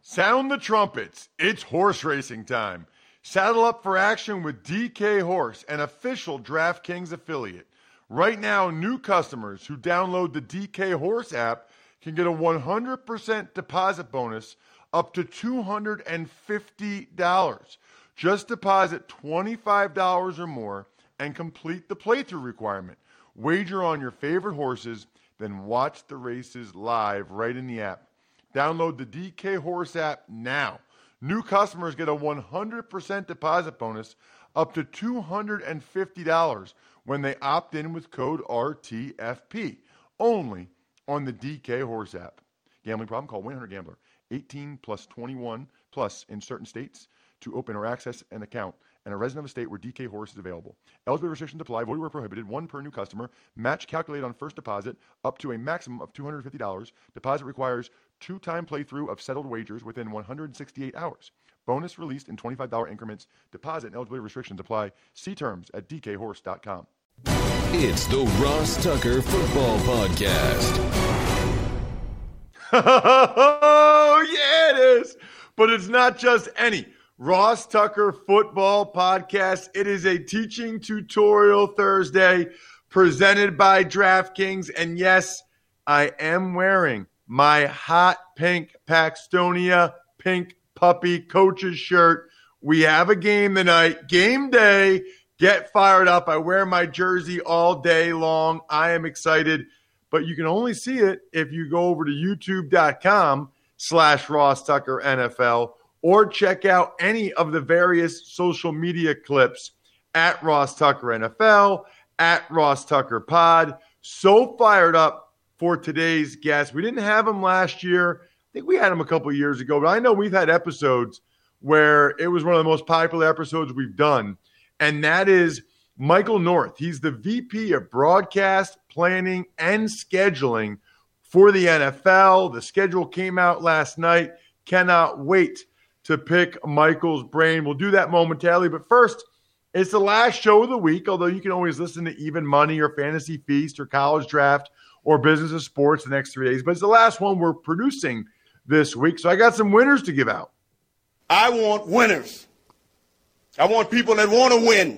Sound the trumpets. It's horse racing time. Saddle up for action with DK Horse, an official DraftKings affiliate. Right now, new customers who download the DK Horse app can get a 100% deposit bonus up to $250. Just deposit $25 or more and complete the playthrough requirement. Wager on your favorite horses, then watch the races live right in the app. Download the DK Horse app now. New customers get a 100% deposit bonus up to $250 when they opt in with code RTFP. Only on the DK Horse app. Gambling problem? Call 1-800-GAMBLER. 18 plus 21 plus in certain states to open or access an account and a resident of a state where DK Horse is available. Eligibility restrictions apply. Void where prohibited. One per new customer. Match calculated on first deposit up to a maximum of $250. Deposit requires 2-time playthrough of settled wagers within 168 hours. Bonus released in $25 increments. Deposit and eligibility restrictions apply. See terms at dkhorse.com. It's the Ross Tucker Football Podcast. Oh, yeah, it is. But it's not just any Ross Tucker Football Podcast. It is a teaching tutorial Thursday presented by DraftKings. And yes, I am wearing my hot pink Paxtonia pink puppy coach's shirt. We have a game tonight. Game day. Get fired up. I wear my jersey all day long. I am excited. But you can only see it if you go over to youtube.com/Ross Tucker NFL or check out any of the various social media clips at Ross Tucker NFL, at Ross Tucker Pod. So fired up for today's guest. We didn't have him last year. I think we had him a couple of years ago, but I know we've had episodes where it was one of the most popular episodes we've done, and that is Michael North. He's the VP of Broadcast, Planning, and Scheduling for the NFL. The schedule came out last night. Cannot wait to pick Michael's brain. We'll do that momentarily. But first, it's the last show of the week, although you can always listen to Even Money or Fantasy Feast or College Draft or Business of Sports the next 3 days. But it's the last one we're producing this week. So I got some winners to give out. I want winners. I want people that want to win.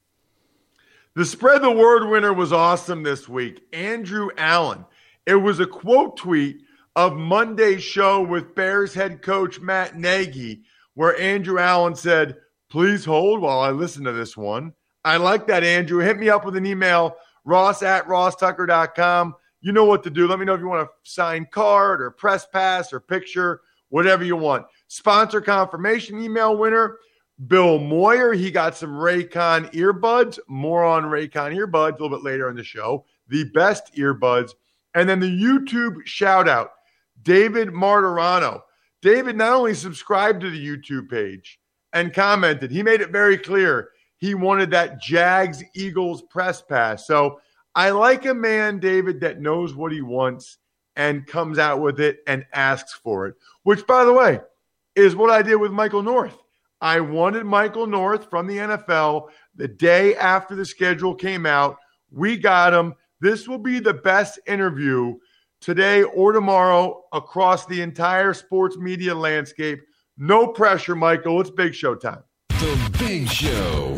The Spread the Word winner was awesome this week. Andrew Allen. It was a quote tweet of Monday's show with Bears head coach Matt Nagy, where Andrew Allen said, "Please hold while I listen to this one." I like that, Andrew. Hit me up with an email, ross@rosstucker.com. You know what to do. Let me know if you want a signed card or press pass or picture, whatever you want. Sponsor confirmation email winner, Bill Moyer. He got some Raycon earbuds. More on Raycon earbuds a little bit later in the show. The best earbuds. And then the YouTube shout out, David Martirano. David not only subscribed to the YouTube page and commented, he made it very clear he wanted that Jags-Eagles press pass. So I like a man, David, that knows what he wants and comes out with it and asks for it, which, by the way, is what I did with Michael North. I wanted Michael North from the NFL the day after the schedule came out. We got him. This will be the best interview today or tomorrow across the entire sports media landscape. No pressure, Michael. It's Big Show time. The Big Show.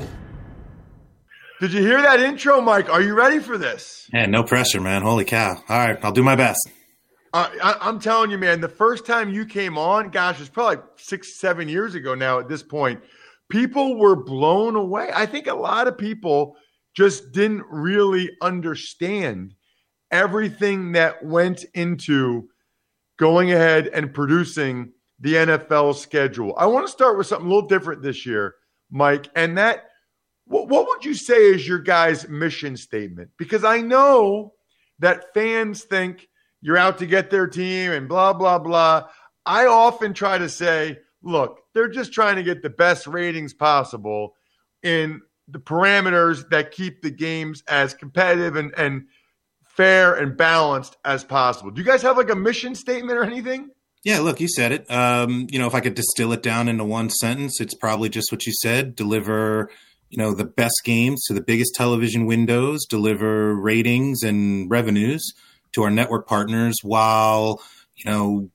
Did you hear that intro, Mike? Are you ready for this? Yeah, no pressure, man. Holy cow. All right, I'll do my best. I'm telling you, man, the first time you came on, gosh, it's probably 6-7 years ago now at this point, people were blown away. I think a lot of people just didn't really understand everything that went into going ahead and producing the NFL schedule. I want to start with something a little different this year, Mike, and that, what would you say is your guys' mission statement? Because I know that fans think you're out to get their team and blah, blah, blah. I often try to say, look, they're just trying to get the best ratings possible in the parameters that keep the games as competitive and fair and balanced as possible. Do you guys have like a mission statement or anything? Yeah, look, you said it. If I could distill it down into one sentence, it's probably just what you said. Deliver, the best games to the biggest television windows, deliver ratings and revenues to our network partners while,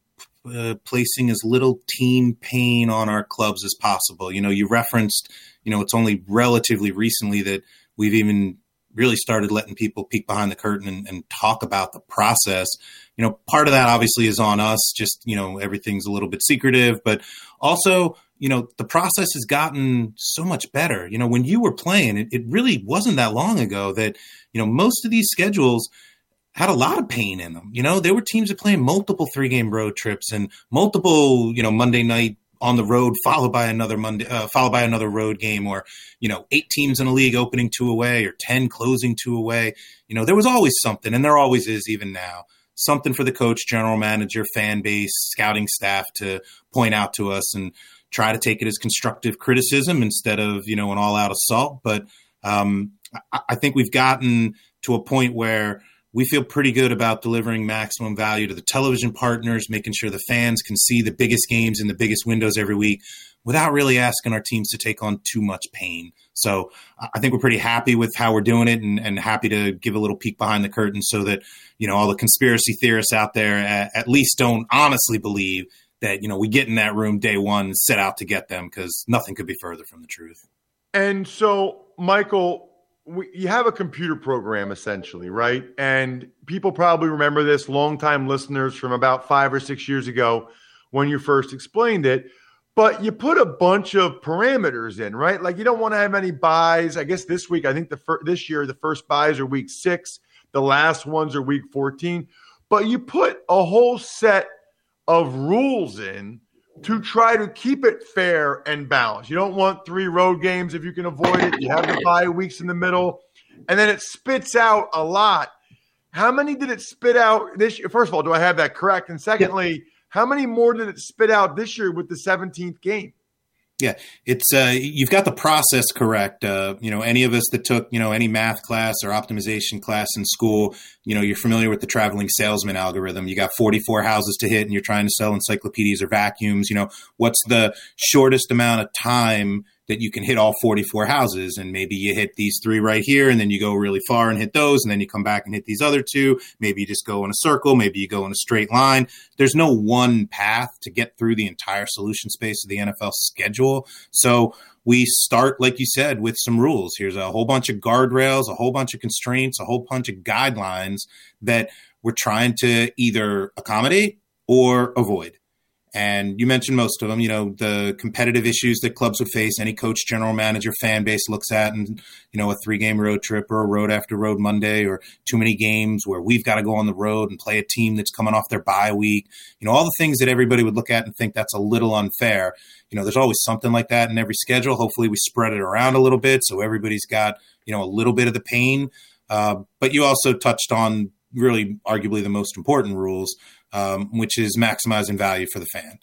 placing as little team pain on our clubs as possible. You referenced, it's only relatively recently that we've even really started letting people peek behind the curtain and talk about the process. Part of that obviously is on us, just, everything's a little bit secretive, but also, the process has gotten so much better. When you were playing, it really wasn't that long ago that, most of these schedules had a lot of pain in them. There were teams that playing multiple 3-game road trips and multiple, Monday night on the road, followed by another road game, or 8 teams in a league opening 2 away, or 10 closing 2 away. There was always something, and there always is even now, something for the coach, general manager, fan base, scouting staff to point out to us and try to take it as constructive criticism instead of an all-out assault. But I think we've gotten to a point where we feel pretty good about delivering maximum value to the television partners, making sure the fans can see the biggest games in the biggest windows every week without really asking our teams to take on too much pain. So I think we're pretty happy with how we're doing it, and happy to give a little peek behind the curtain so that, all the conspiracy theorists out there at least don't honestly believe that, we get in that room day one and set out to get them, because nothing could be further from the truth. And so, Michael, you have a computer program essentially, right? And people probably remember this, longtime listeners from about 5 or 6 years ago when you first explained it. But you put a bunch of parameters in, right? Like you don't want to have any buys. I guess this week, I think this year, the first buys are week 6. The last ones are week 14. But you put a whole set of rules in to try to keep it fair and balanced. You don't want 3 road games if you can avoid it. You have the bye weeks in the middle, and then it spits out a lot. How many did it spit out this year? First of all, do I have that correct? And secondly, how many more did it spit out this year with the 17th game? Yeah, it's you've got the process correct. Any of us that took, any math class or optimization class in school, you're familiar with the traveling salesman algorithm. You got 44 houses to hit and you're trying to sell encyclopedias or vacuums. What's the shortest amount of time that you can hit all 44 houses? And maybe you hit these 3 right here, and then you go really far and hit those, and then you come back and hit these other 2. Maybe you just go in a circle. Maybe you go in a straight line. There's no one path to get through the entire solution space of the NFL schedule. So we start, like you said, with some rules. Here's a whole bunch of guardrails, a whole bunch of constraints, a whole bunch of guidelines that we're trying to either accommodate or avoid. And you mentioned most of them, the competitive issues that clubs would face, any coach, general manager, fan base looks at, and, a 3-game road trip or a road after road Monday, or too many games where we've got to go on the road and play a team that's coming off their bye week. All the things that everybody would look at and think that's a little unfair. There's always something like that in every schedule. Hopefully we spread it around a little bit so everybody's got, a little bit of the pain. But you also touched on really arguably the most important rules, which is maximizing value for the fan.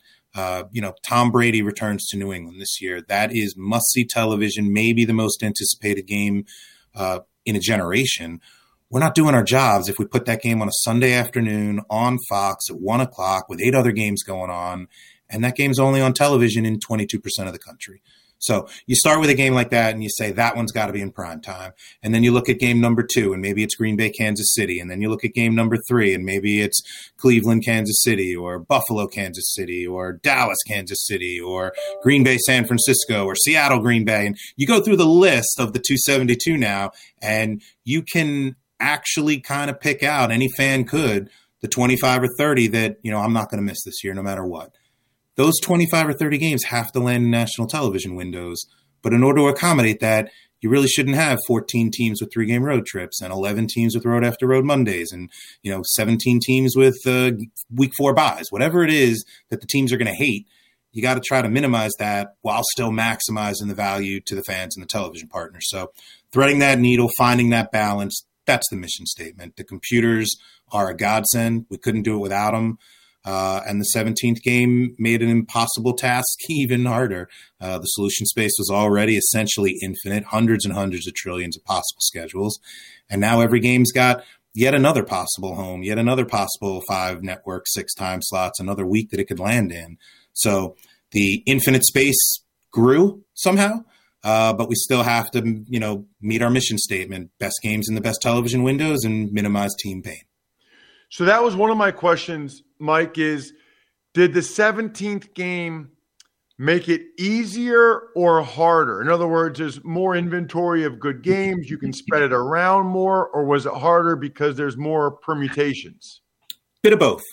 Tom Brady returns to New England this year. That is must-see television, maybe the most anticipated game in a generation. We're not doing our jobs if we put that game on a Sunday afternoon on Fox at 1 o'clock with 8 other games going on, and that game's only on television in 22% of the country. So you start with a game like that and you say that one's got to be in prime time. And then you look at game number 2 and maybe it's Green Bay, Kansas City. And then you look at game number 3 and maybe it's Cleveland, Kansas City, or Buffalo, Kansas City, or Dallas, Kansas City, or Green Bay, San Francisco, or Seattle, Green Bay. And you go through the list of the 272 now, and you can actually kind of pick out, any fan could, the 25 or 30 that, I'm not going to miss this year no matter what. Those 25 or 30 games have to land in national television windows. But in order to accommodate that, you really shouldn't have 14 teams with 3-game road trips and 11 teams with road after road Mondays and, 17 teams with week 4 buys. Whatever it is that the teams are going to hate, you got to try to minimize that while still maximizing the value to the fans and the television partners. So threading that needle, finding that balance, that's the mission statement. The computers are a godsend. We couldn't do it without them. And the 17th game made an impossible task even harder. The solution space was already essentially infinite, hundreds and hundreds of trillions of possible schedules. And now every game's got yet another possible home, yet another possible 5 network, 6 time slots, another week that it could land in. So the infinite space grew somehow, but we still have to, meet our mission statement, best games in the best television windows and minimize team pain. So that was one of my questions, Mike, is Did the 17th game make it easier or harder? In other words, there's more inventory of good games. You can spread it around more, or was it harder because there's more permutations? Bit of both.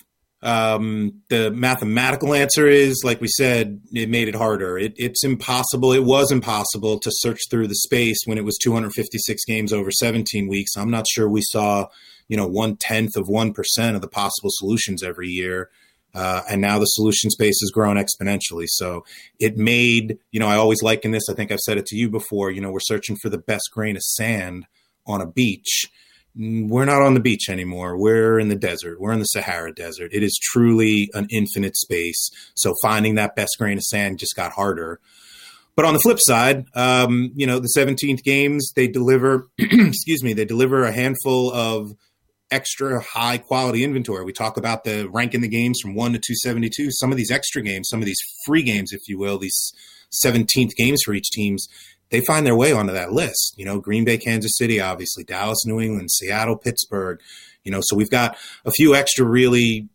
The mathematical answer is, like we said, it made it harder. It's impossible. It was impossible to search through the space when it was 256 games over 17 weeks. I'm not sure we saw, 1/10 of 1% of the possible solutions every year. And now the solution space has grown exponentially. So it made, I always liken this. I think I've said it to you before, we're searching for the best grain of sand on a beach. We're not on the beach anymore. We're in the desert. We're in the Sahara Desert. It is truly an infinite space. So finding that best grain of sand just got harder. But on the flip side, the 17th games, they deliver, they deliver a handful of extra high quality inventory. We talk about the ranking the games from 1 to 272. Some of these extra games, some of these free games, if you will, these 17th games for each teams, they find their way onto that list. Green Bay, Kansas City, obviously, Dallas, New England, Seattle, Pittsburgh. So we've got a few extra really,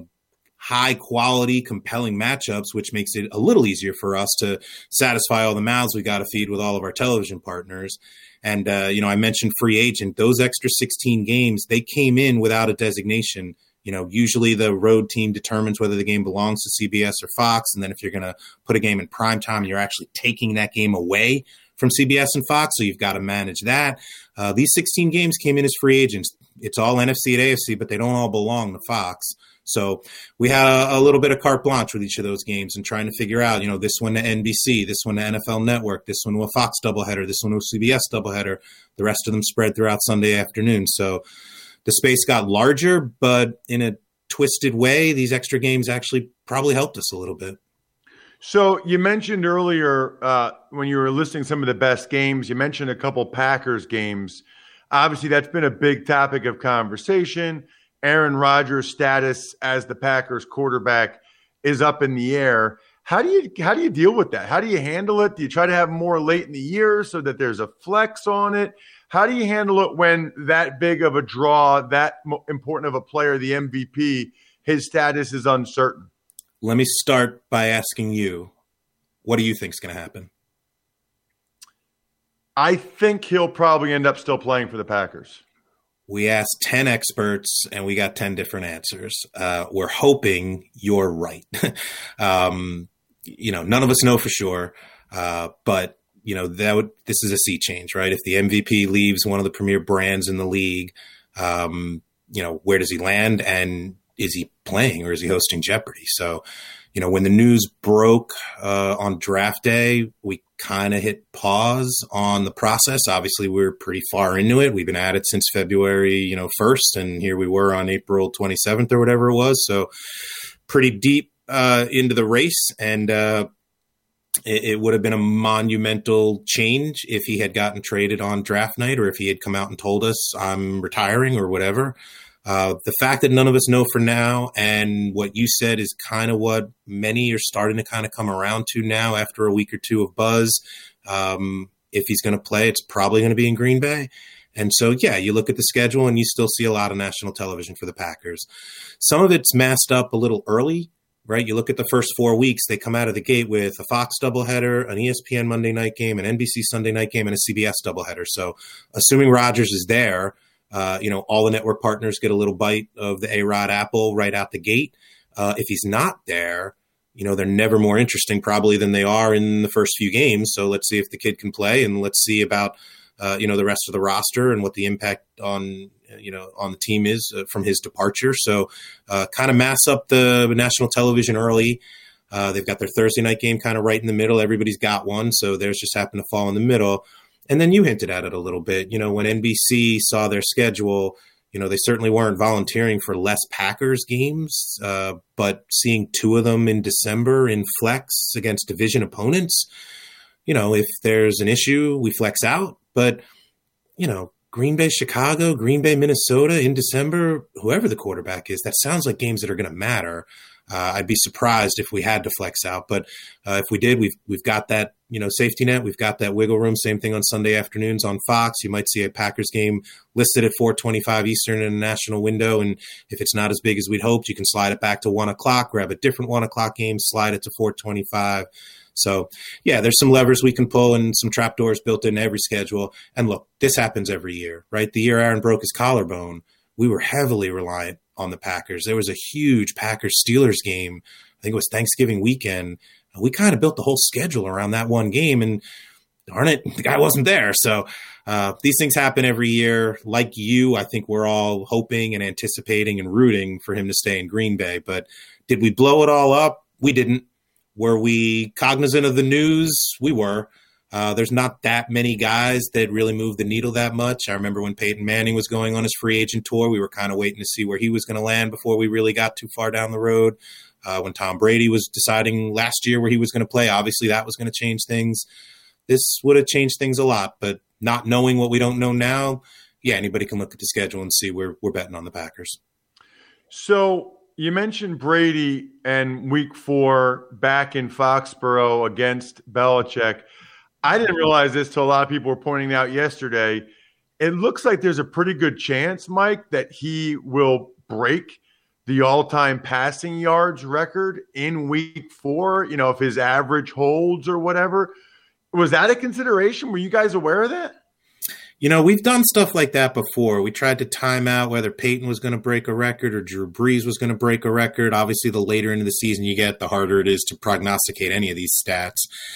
high quality, compelling matchups, which makes it a little easier for us to satisfy all the mouths we got to feed with all of our television partners. And, I mentioned free agent. Those extra 16 games, they came in without a designation. Usually the road team determines whether the game belongs to CBS or Fox. And then if you're going to put a game in prime time, you're actually taking that game away from CBS and Fox. So you've got to manage that. These 16 games came in as free agents. It's all NFC and AFC, but they don't all belong to Fox. So we had a little bit of carte blanche with each of those games and trying to figure out, this one to NBC, this one to NFL Network, this one to a Fox doubleheader, this one to a CBS doubleheader, the rest of them spread throughout Sunday afternoon. So the space got larger, but in a twisted way, these extra games actually probably helped us a little bit. So you mentioned earlier when you were listing some of the best games, you mentioned a couple Packers games. Obviously, that's been a big topic of conversation. Aaron Rodgers' status as the Packers quarterback is up in the air. How do you deal with that? How do you handle it? Do you try to have more late in the year so that there's a flex on it? How do you handle it when that big of a draw, that important of a player, the MVP, his status is uncertain? Let me start by asking you, what do you think is going to happen? I think he'll probably end up still playing for the Packers. We asked 10 experts and we got 10 different answers. We're hoping you're right. None of us know for sure. But this is a sea change, right? If the MVP leaves one of the premier brands in the league, where does he land? And is he playing or is he hosting Jeopardy? So, when the news broke on draft day, we kind of hit pause on the process. Obviously, we're pretty far into it. We've been at it since February, 1st, and here we were on April 27th or whatever it was. So pretty deep into the race, and it would have been a monumental change if he had gotten traded on draft night or if he had come out and told us I'm retiring or whatever. The fact that none of us know for now, and what you said is kind of what many are starting to kind of come around to now after a week or two of buzz. If he's going to play, it's probably going to be in Green Bay. And so, yeah, you look at the schedule and you still see a lot of national television for the Packers. Some of it's masked up a little early, right? You look at the first 4 weeks, they come out of the gate with a Fox doubleheader, an ESPN Monday night game, an NBC Sunday night game, and a CBS doubleheader. So assuming Rodgers is there, all the network partners get a little bite of the A-Rod apple right out the gate. If he's not there, they're never more interesting probably than they are in the first few games. So let's see if the kid can play, and let's see about, the rest of the roster and what the impact on the team is from his departure. So kind of mass up the national television early. They've got their Thursday night game kind of right in the middle. Everybody's got one. So theirs just happened to fall in the middle. And then you hinted at it a little bit. When NBC saw their schedule, they certainly weren't volunteering for less Packers games, but seeing 2 of them in December in flex against division opponents, if there's an issue, we flex out. But, Green Bay, Chicago, Green Bay, Minnesota in December, whoever the quarterback is, that sounds like games that are going to matter. I'd be surprised if we had to flex out, but if we did, we've got that, safety net. We've got that wiggle room. Same thing on Sunday afternoons on Fox. You might see a Packers game listed at 4:25 Eastern in a national window. And if it's not as big as we'd hoped, you can slide it back to 1 o'clock, grab a different 1 o'clock game, slide it to 4:25. So yeah, there's some levers we can pull and some trapdoors built in every schedule. And look, this happens every year, right? The year Aaron broke his collarbone, we were heavily reliant on the Packers. There was a huge Packers-Steelers game. I think it was Thanksgiving weekend. We kind of built the whole schedule around that one game, and darn it, the guy wasn't there. So these things happen every year. Like you, I think we're all hoping and anticipating and rooting for him to stay in Green Bay. But did we blow it all up? We didn't. Were we cognizant of the news? We were. There's not that many guys that really move the needle that much. I remember when Peyton Manning was going on his free agent tour, we were kind of waiting to see where he was going to land before we really got too far down the road. When Tom Brady was deciding last year where he was going to play, obviously that was going to change things. This would have changed things a lot, but not knowing what we don't know now, yeah, anybody can look at the schedule and see we're betting on the Packers. So you mentioned Brady and week 4 back in Foxborough against Belichick. I didn't realize this till a lot of people were pointing out yesterday. It looks like there's a pretty good chance, Mike, that he will break the all-time passing yards record in week 4, if his average holds or whatever. Was that a consideration? Were you guys aware of that? We've done stuff like that before. We tried to time out whether Peyton was going to break a record or Drew Brees was going to break a record. Obviously, the later into the season you get, the harder it is to prognosticate any of these stats.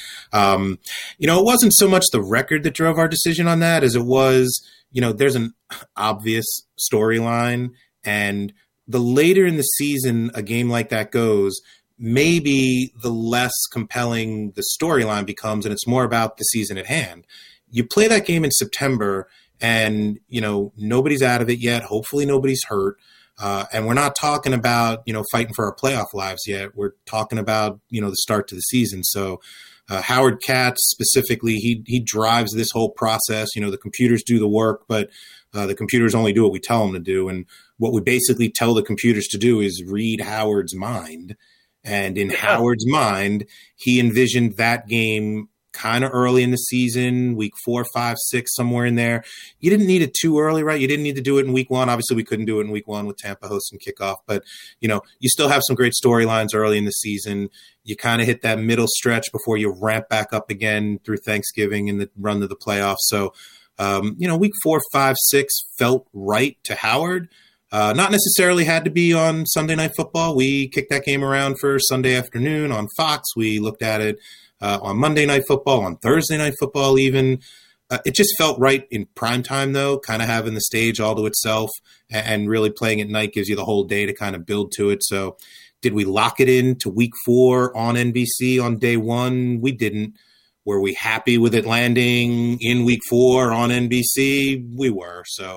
It wasn't so much the record that drove our decision on that as it was, there's an obvious storyline, and the later in the season a game like that goes, maybe the less compelling the storyline becomes, and it's more about the season at hand. You play that game in September and, nobody's out of it yet. Hopefully nobody's hurt. And we're not talking about, fighting for our playoff lives yet. We're talking about, the start to the season. So Howard Katz specifically, he drives this whole process. The computers do the work, but the computers only do what we tell them to do. And what we basically tell the computers to do is read Howard's mind. And in Howard's mind, he envisioned that game kind of early in the season, week 4, 5, 6, somewhere in there. You didn't need it too early, right? You didn't need to do it in week 1. Obviously, we couldn't do it in week 1 with Tampa hosting kickoff. But, you still have some great storylines early in the season. You kind of hit that middle stretch before you ramp back up again through Thanksgiving and the run to the playoffs. So, week 4, 5, 6 felt right to Howard. Not necessarily had to be on Sunday Night Football. We kicked that game around for Sunday afternoon on Fox. We looked at it on Monday Night Football, on Thursday Night Football even. It just felt right in prime time, though, kind of having the stage all to itself and really playing at night gives you the whole day to kind of build to it. So did we lock it in to week 4 on NBC on day 1? We didn't. Were we happy with it landing in week 4 on NBC? We were. So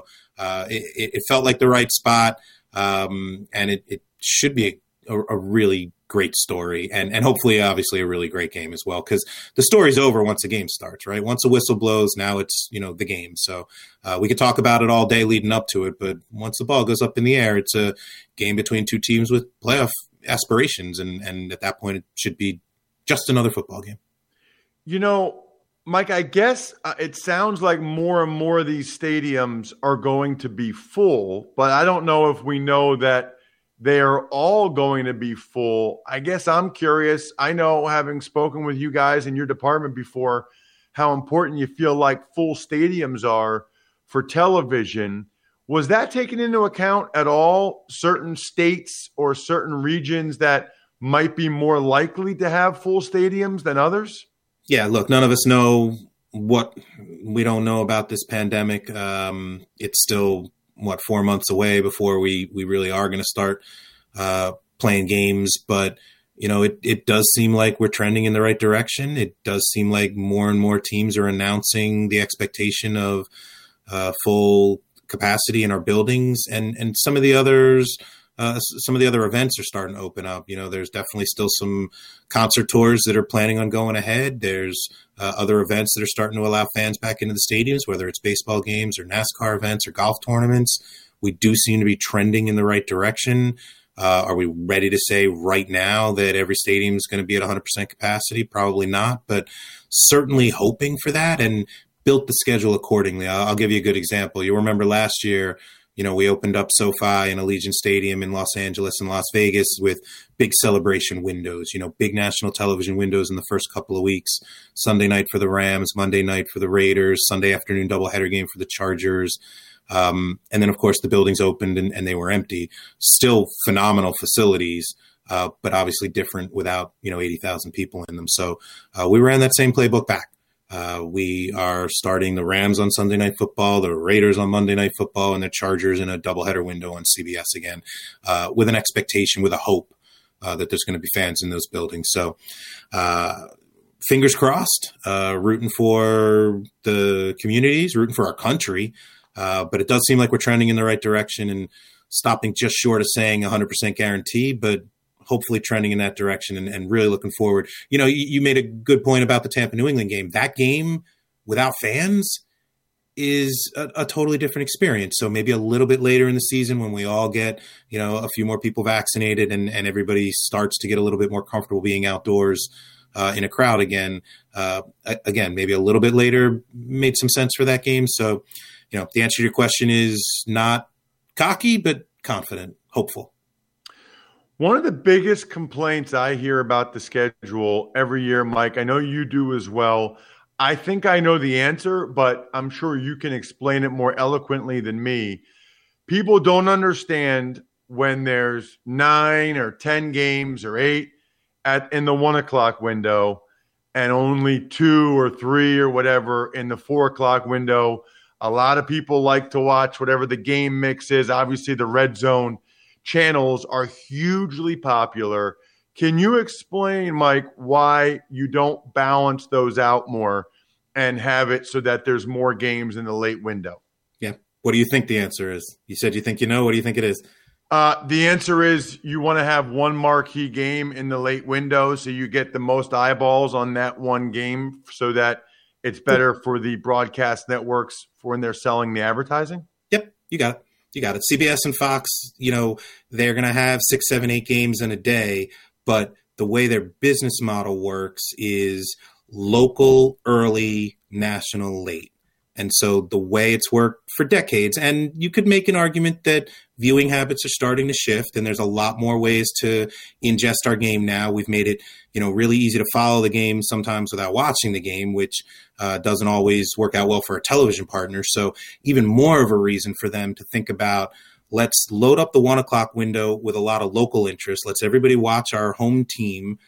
it felt like the right spot, and it should be a really great story and hopefully, obviously, a really great game as well, because the story's over once the game starts, right? Once a whistle blows, now it's, the game. So we could talk about it all day leading up to it, but once the ball goes up in the air, it's a game between two teams with playoff aspirations, and at that point, it should be just another football game. Mike, I guess it sounds like more and more of these stadiums are going to be full, but I don't know if we know that they are all going to be full. I guess I'm curious. I know, having spoken with you guys in your department before, how important you feel like full stadiums are for television. Was that taken into account at all? Certain states or certain regions that might be more likely to have full stadiums than others? Yeah, look, none of us know what we don't know about this pandemic. It's still, 4 months away before we really are going to start playing games. But, it does seem like we're trending in the right direction. It does seem like more and more teams are announcing the expectation of full capacity in our buildings. And some of the others, some of the other events are starting to open up. There's definitely still some concert tours that are planning on going ahead. There's other events that are starting to allow fans back into the stadiums, whether it's baseball games or NASCAR events or golf tournaments. We do seem to be trending in the right direction. Are we ready to say right now that every stadium is going to be at 100% capacity? Probably not, but certainly hoping for that and built the schedule accordingly. I'll give you a good example. You remember last year, we opened up SoFi and Allegiant Stadium in Los Angeles and Las Vegas with big celebration windows, big national television windows in the first couple of weeks. Sunday night for the Rams, Monday night for the Raiders, Sunday afternoon doubleheader game for the Chargers. And then, of course, the buildings opened and they were empty. Still phenomenal facilities, but obviously different without, 80,000 people in them. So we ran that same playbook back. We are starting the Rams on Sunday Night Football, the Raiders on Monday Night Football, and the Chargers in a doubleheader window on CBS again, with an expectation, with a hope that there's going to be fans in those buildings. So fingers crossed, rooting for the communities, rooting for our country. But it does seem like we're trending in the right direction and stopping just short of saying 100% guarantee, but hopefully trending in that direction and really looking forward. You made a good point about the Tampa New England game. That game without fans is a totally different experience. So maybe a little bit later in the season when we all get, a few more people vaccinated and everybody starts to get a little bit more comfortable being outdoors in a crowd again. Again, maybe a little bit later made some sense for that game. So, the answer to your question is not cocky, but confident, hopeful. One of the biggest complaints I hear about the schedule every year, Mike, I know you do as well. I think I know the answer, but I'm sure you can explain it more eloquently than me. People don't understand when there's 9 or 10 games or 8 in the 1 o'clock window and only 2 or 3 or whatever in the 4 o'clock window. A lot of people like to watch whatever the game mix is. Obviously, the red zone channels are hugely popular. Can you explain, Mike, why you don't balance those out more and have it so that there's more games in the late window? Yeah. What do you think the answer is? You said you think you know. What do you think it is? The answer is you want to have one marquee game in the late window so you get the most eyeballs on that one game so that it's better for the broadcast networks for when they're selling the advertising? Yep, you got it. You got it. CBS and Fox, they're going to have 6, 7, 8 games in a day, but the way their business model works is local, early, national, late. And so the way it's worked for decades, and you could make an argument that viewing habits are starting to shift, and there's a lot more ways to ingest our game now. We've made it, really easy to follow the game sometimes without watching the game, which doesn't always work out well for a television partner. So even more of a reason for them to think about, let's load up the 1 o'clock window with a lot of local interest. Let's everybody watch our home team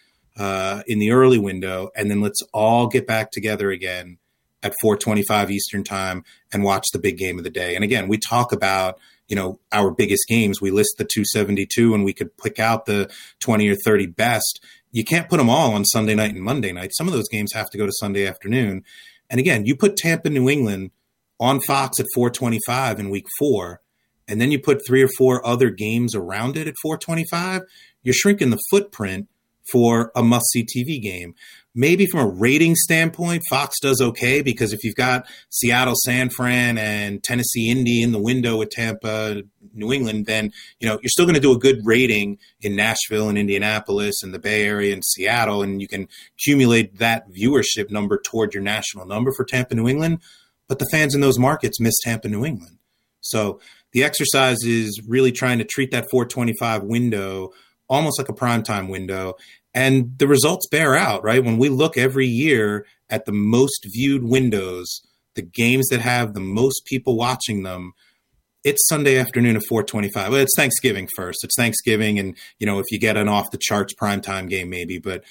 in the early window, and then let's all get back together again at 4:25 Eastern time and watch the big game of the day. And again, we talk about, our biggest games. We list the 272 and we could pick out the 20 or 30 best. You can't put them all on Sunday night and Monday night. Some of those games have to go to Sunday afternoon. And again, you put Tampa, New England on Fox at 4:25 in week 4, and then you put 3 or 4 other games around it at 4:25, you're shrinking the footprint for a must-see TV game. Maybe from a rating standpoint, Fox does okay because if you've got Seattle, San Fran, and Tennessee, Indy in the window with Tampa, New England, then you're still going to do a good rating in Nashville and Indianapolis and the Bay Area and Seattle, and you can accumulate that viewership number toward your national number for Tampa, New England. But the fans in those markets miss Tampa, New England. So the exercise is really trying to treat that 4:25 window almost like a primetime window. And the results bear out, right? When we look every year at the most viewed windows, the games that have the most people watching them, it's Sunday afternoon at 4:25. Well, it's Thanksgiving first. It's Thanksgiving, and if you get an off the charts primetime game, maybe. But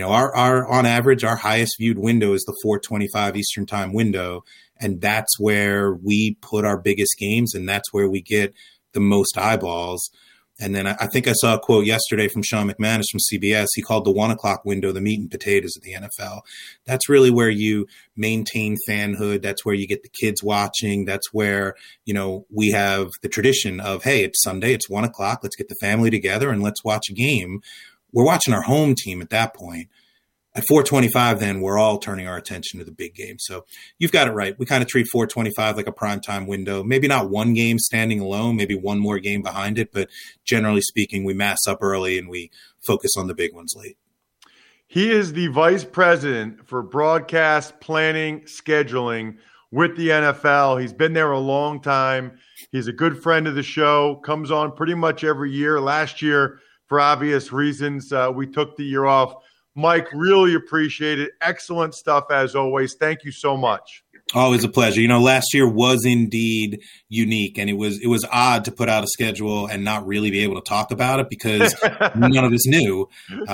our on average, our highest viewed window is the 4:25 Eastern time window, and that's where we put our biggest games, and that's where we get the most eyeballs. And then I think I saw a quote yesterday from Sean McManus from CBS. He called the 1 o'clock window the meat and potatoes of the NFL. That's really where you maintain fanhood. That's where you get the kids watching. That's where, we have the tradition of, hey, it's Sunday, it's 1 o'clock. Let's get the family together and let's watch a game. We're watching our home team at that point. At 425, then we're all turning our attention to the big game. So you've got it right. We kind of treat 425 like a primetime window. Maybe not one game standing alone, maybe one more game behind it. But generally speaking, we mass up early and we focus on the big ones late. He is the vice president for broadcast planning, scheduling with the NFL. He's been there a long time. He's a good friend of the show, comes on pretty much every year. Last year, for obvious reasons, we took the year off. Mike, really appreciate it. Excellent stuff as always. Thank you so much. Always a pleasure. Last year was indeed unique, and it was odd to put out a schedule and not really be able to talk about it because none of us knew.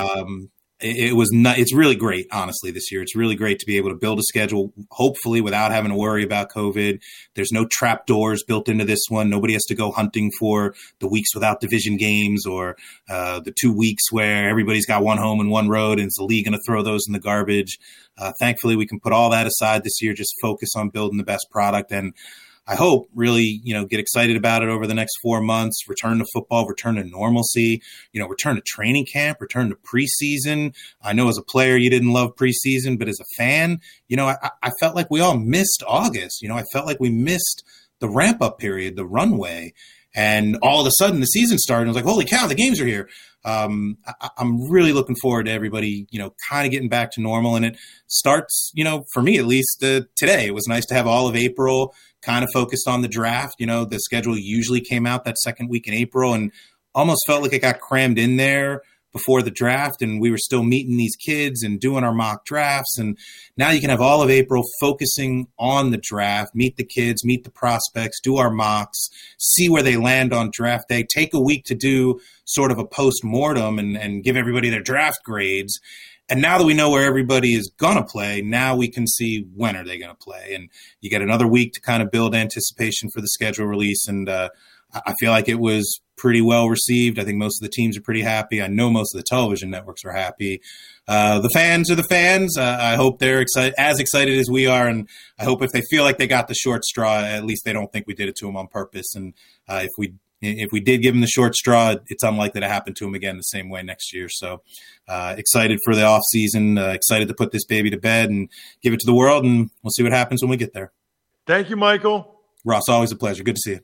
It's really great, honestly, this year. It's really great to be able to build a schedule, hopefully without having to worry about COVID. There's no trap doors built into this one. Nobody has to go hunting for the weeks without division games or the 2 weeks where everybody's got one home and one road, and is the league going to throw those in the garbage? Thankfully, we can put all that aside this year, just focus on building the best product. And I hope really, get excited about it over the next 4 months, return to football, return to normalcy, return to training camp, return to preseason. I know as a player, you didn't love preseason, but as a fan, I felt like we all missed August. I felt like we missed the ramp up period, the runway. And all of a sudden the season started. And I was like, holy cow, the games are here. I'm really looking forward to everybody, kind of getting back to normal. And it starts, for me at least, today. It was nice to have all of April kind of focused on the draft. The schedule usually came out that second week in April and almost felt like it got crammed in there before the draft, and we were still meeting these kids and doing our mock drafts. And now you can have all of April focusing on the draft, meet the kids, meet the prospects, do our mocks, see where they land on draft day, take a week to do sort of a post-mortem and give everybody their draft grades. And now that we know where everybody is going to play, now we can see when are they going to play. And you get another week to kind of build anticipation for the schedule release. And I feel like it was pretty well received. I think most of the teams are pretty happy. I know most of the television networks are happy. The fans are the fans. I hope they're as excited as we are. And I hope if they feel like they got the short straw, at least they don't think we did it to them on purpose. And if we did give them the short straw, it's unlikely to happen to them again the same way next year. So excited for the off season, excited to put this baby to bed and give it to the world. And we'll see what happens when we get there. Thank you, Michael. Ross, always a pleasure. Good to see you.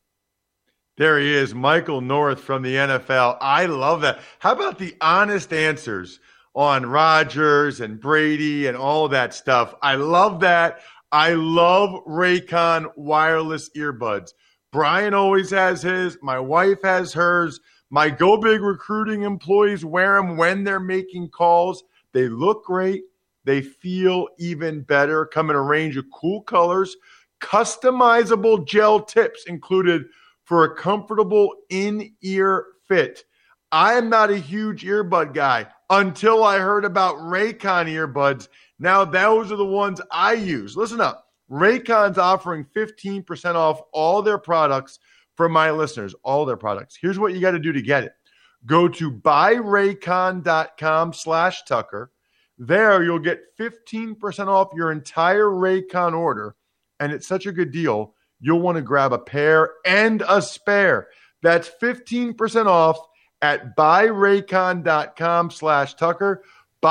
There he is, Michael North from the NFL. I love that. How about the honest answers on Rodgers and Brady and all that stuff? I love that. I love Raycon wireless earbuds. Brian always has his. My wife has hers. My Go Big Recruiting employees wear them when they're making calls. They look great. They feel even better. Come in a range of cool colors. Customizable gel tips included for a comfortable in-ear fit. I am not a huge earbud guy until I heard about Raycon earbuds. Now those are the ones I use. Listen up. Raycon's offering 15% off all their products for my listeners, all their products. Here's what you got to do to get it. Go to buyraycon.com/Tucker. There you'll get 15% off your entire Raycon order, and it's such a good deal. You'll want to grab a pair and a spare. That's 15% off at buyraycon.com/Tucker.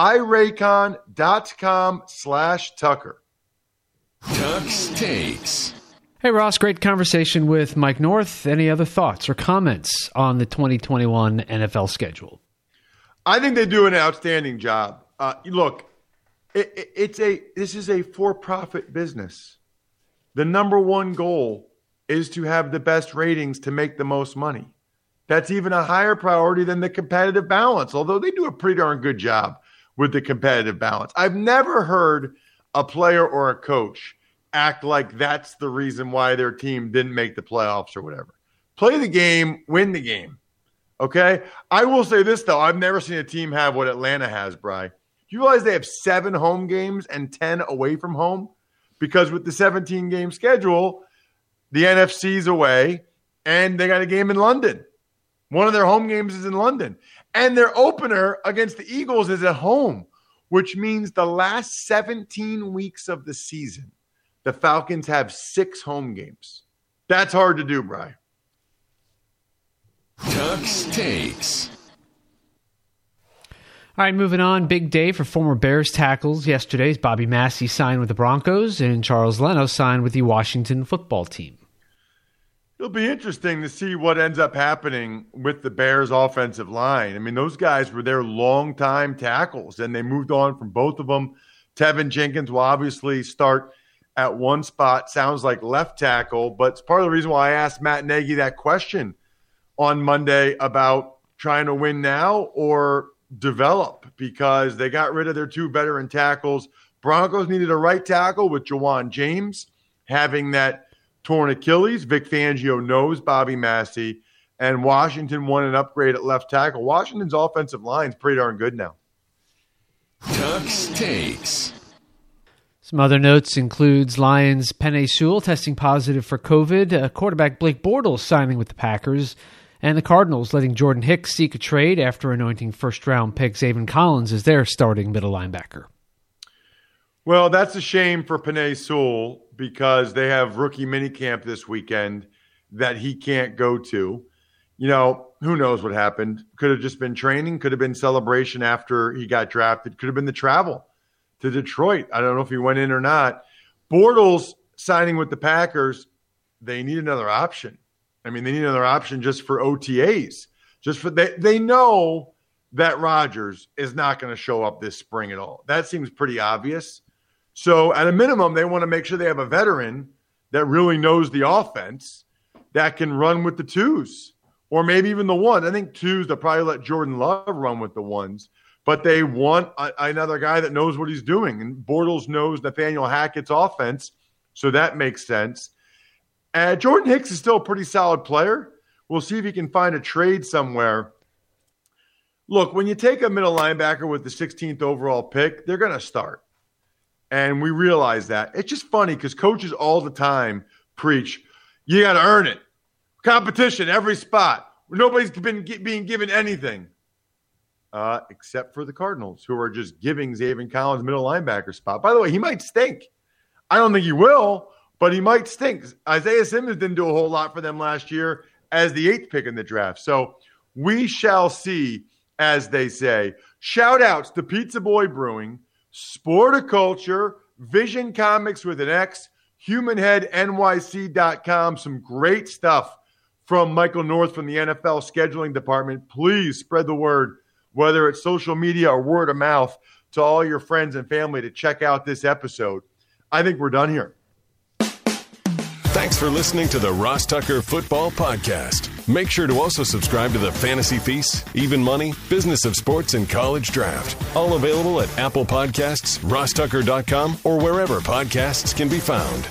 buyraycon.com/Tucker. Tuck's Takes. Hey, Ross, great conversation with Mike North. Any other thoughts or comments on the 2021 NFL schedule? I think they do an outstanding job. Look, this is a for-profit business. The number one goal is to have the best ratings to make the most money. That's even a higher priority than the competitive balance, although they do a pretty darn good job with the competitive balance. I've never heard a player or a coach act like that's the reason why their team didn't make the playoffs or whatever. Play the game, win the game. Okay? I will say this, though. I've never seen a team have what Atlanta has, Bri. Do you realize they have 7 home games and 10 away from home? Because with the 17-game schedule, the NFC's away, and they got a game in London. One of their home games is in London. And their opener against the Eagles is at home, which means the last 17 weeks of the season, the Falcons have 6 home games. That's hard to do, Bri. Tuck's Takes. All right, moving on. Big day for former Bears tackles. Yesterday's Bobby Massey signed with the Broncos, and Charles Leno signed with the Washington football team. It'll be interesting to see what ends up happening with the Bears' offensive line. I mean, those guys were their longtime tackles, and they moved on from both of them. Tevin Jenkins will obviously start at one spot, sounds like left tackle, but it's part of the reason why I asked Matt Nagy that question on Monday about trying to win now or develop, because they got rid of their two veteran tackles. Broncos needed a right tackle with Jawan James having that torn Achilles. Vic Fangio knows Bobby Massey, and Washington won an upgrade at left tackle. Washington's offensive line is pretty darn good now. Tux Takes. Some other notes includes Lions' Penei Sewell testing positive for COVID, quarterback Blake Bortles signing with the Packers, and the Cardinals letting Jordan Hicks seek a trade after anointing first-round pick Zaven Collins as their starting middle linebacker. Well, that's a shame for Penei Sewell because they have rookie minicamp this weekend that he can't go to. You know, who knows what happened? Could have just been training, could have been celebration after he got drafted, could have been the travel to Detroit. I don't know if he went in or not. Bortles signing with the Packers, they need another option. I mean, they need another option just for OTAs. Just for they know that Rodgers is not going to show up this spring at all. That seems pretty obvious. So at a minimum, they want to make sure they have a veteran that really knows the offense that can run with the twos or maybe even the ones. I think twos, they'll probably let Jordan Love run with the ones. But they want another guy that knows what he's doing. And Bortles knows Nathaniel Hackett's offense, so that makes sense. Jordan Hicks is still a pretty solid player. We'll see if he can find a trade somewhere. Look, when you take a middle linebacker with the 16th overall pick, they're going to start. And we realize that. It's just funny because coaches all the time preach, you got to earn it. Competition, every spot. Nobody's been being given anything. Except for the Cardinals, who are just giving Zaven Collins middle linebacker spot. By the way, he might stink. I don't think he will, but he might stink. Isaiah Simmons didn't do a whole lot for them last year as the 8th pick in the draft. So we shall see, as they say. Shout-outs to Pizza Boy Brewing, Sporticulture, Vision Comics with an X, HumanHeadNYC.com. Some great stuff from Michael North from the NFL scheduling department. Please spread the word, whether it's social media or word of mouth, to all your friends and family to check out this episode. I think we're done here. Thanks for listening to the Ross Tucker Football Podcast. Make sure to also subscribe to the Fantasy Feast, Even Money, Business of Sports, and College Draft. All available at Apple Podcasts, RossTucker.com, or wherever podcasts can be found.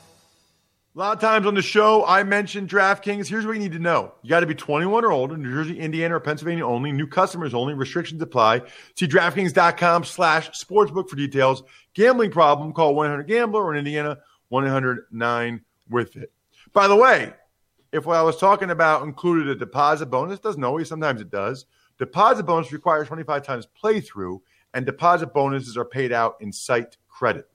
A lot of times on the show, I mentioned DraftKings. Here's what you need to know. You got to be 21 or older, New Jersey, Indiana, or Pennsylvania only. New customers only. Restrictions apply. See DraftKings.com/sportsbook for details. Gambling problem, call 1-800-GAMBLER, or in Indiana, 1-800-9-WITH-IT. By the way, if what I was talking about included a deposit bonus, doesn't always, sometimes it does. Deposit bonus requires 25 times playthrough, and deposit bonuses are paid out in site credit.